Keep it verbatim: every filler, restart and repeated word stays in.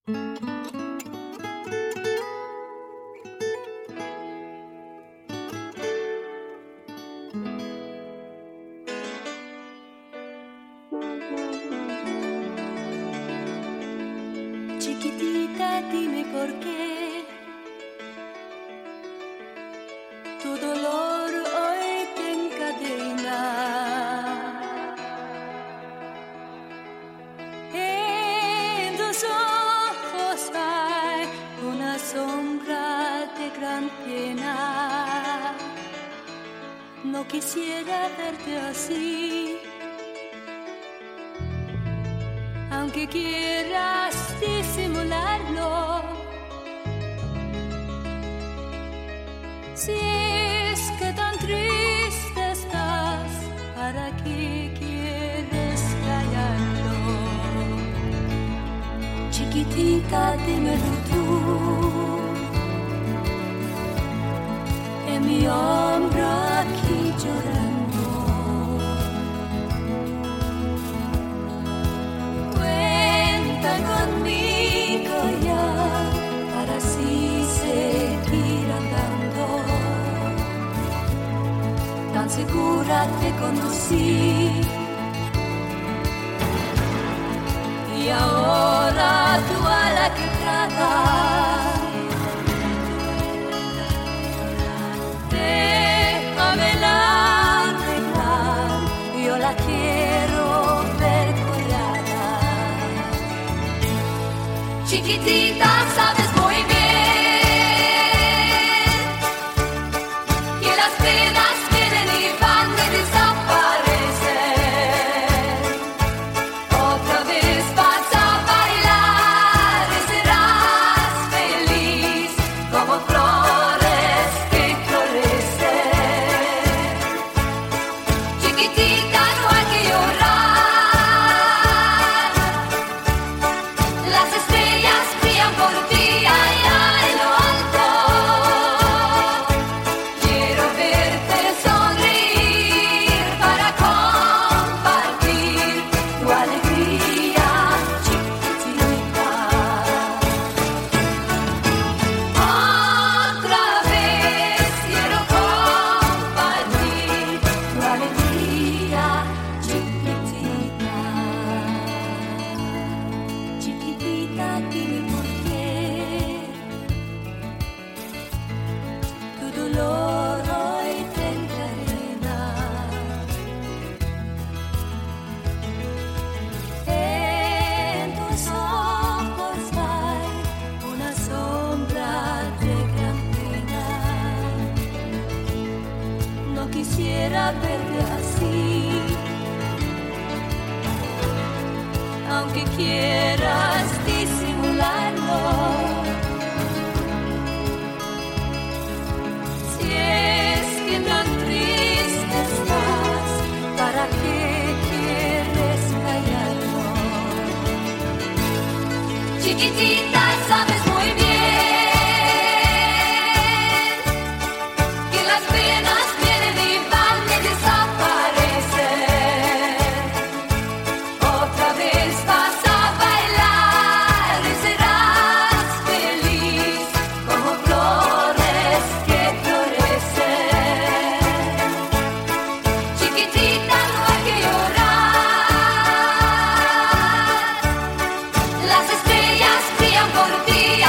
Chiquitita, dime por qué tu dolor hoy te encadena. En tus ojos hay una sombra de gran pena. No quisiera verte así, aunque quieras disimularlo. Si es que tan triste estás, ¿para qué quieres callarlo? Chiquitita, dímelo tú, en mi hombro aquí llorando. Cuenta conmigo ya, para así seguir andando. Tan segura te conocí, y ahora tú a la que tratas. Déjamela arreglar, yo la quiero ver colgada. Chiquitita, sabes muy bien que las penas vienen y van y desaparecen. Otra vez vas a bailar y serás feliz como flores que florecen. Chiquitita, no hay que llorar, las estrellas brillan por ti allá en lo alto. Quiero verte sonreír para compartir tu alegría, chiquitita. Otra vez quiero compartir tu alegría, chiquitita. Chiquitita, dime por qué tu dolor hoy te encadena. En tus ojos hay una sombra de gran pena. No quisiera verte así, aunque quieras disimularlo. Si es que tan triste estás, ¿para qué quieres callarlo? Chiquitita, sabes muy bien que las penas vienen y van y desaparecen. Otra vez vas a bailar y serás feliz como flores que florecen. Chiquitita, no hay que llorar, las estrellas brillan por ti